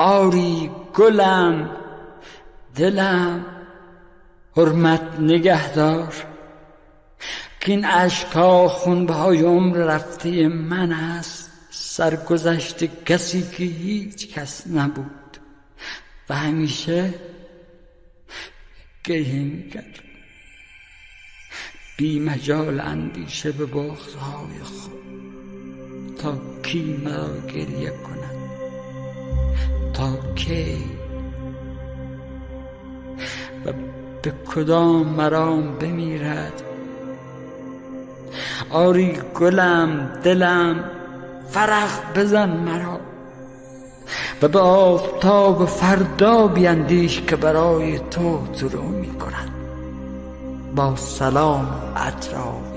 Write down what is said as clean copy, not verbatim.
آری گلم دلم حرمت نگهدار، که این اشکا خونبهای عمر رفته من است، سرگذشت کسی که هیچ کس نبود و همیشه گریه میکرد بی مجال اندیشه به بغض‌های خود. تا کی مرا گریه کند؟ تا کی؟ و به کدام مرام بمیرد؟ آری گلم دلم فرح بزن مرا و به آفتاب فردا بیندیش که برای تو طلوع می کند با سلام و اطراف